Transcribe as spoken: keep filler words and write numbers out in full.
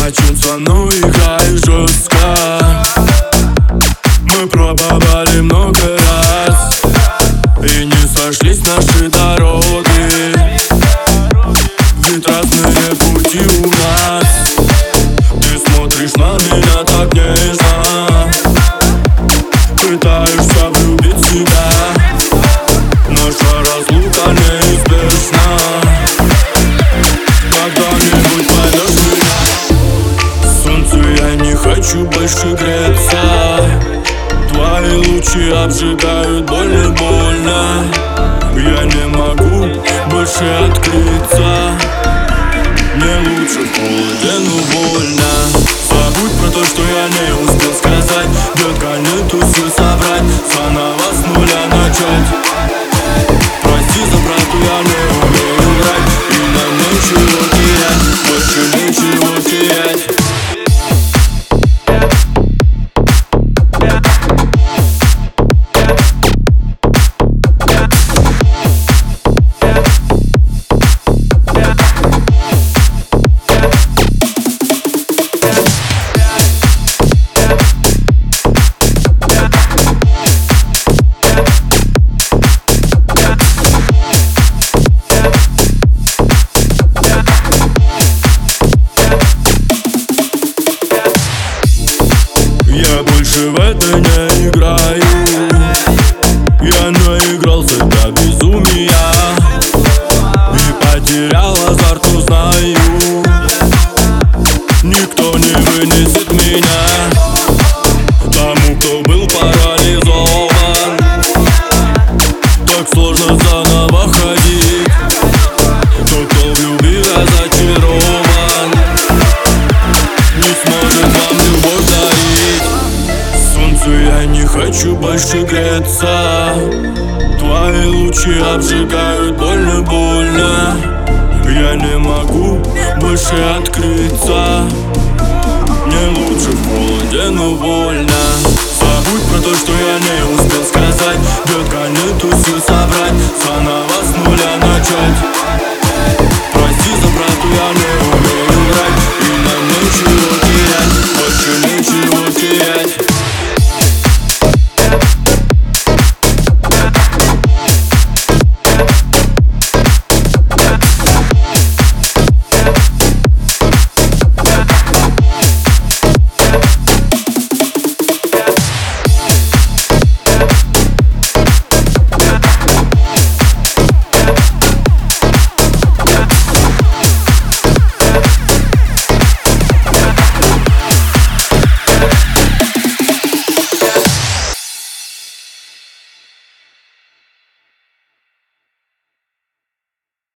мочиться, но играй жестко. Мы пробовали много раз, и не сошлись наши дороги. Ведь разные пути у нас. Ты смотришь на меня так нежно, пытаешься влюбить в себя. Наша разлука неизбежна. Когда-нибудь поймешь меня. Солнце, я не хочу больше греться. Твои лучи обжигают больно-больно. Я не могу больше открыться. Мне лучше в холоде, но больно. Забудь про то, что я не успел сказать. Детка, нету сил собрать, заново с нуля начать. Прости за правду, я не умею врать, и нам нечего терять, больше нечего терять. Я больше в это не играю. Я наигрался до безумия и потерял азарт, узнаю. Никто не вынесет меня. Тому, кто был парализован, так сложно заново ходить. Тот, кто в любви разочарован, не сможет вам любовь дарить. Солнце, я не хочу больше греться. Твои лучи обжигают больно-больно. Я не могу больше открыться. Мне лучше в холоде, но больно. Забудь про то, что я не успел сказать. Детка, нету сил собрать, заново с нуля начать.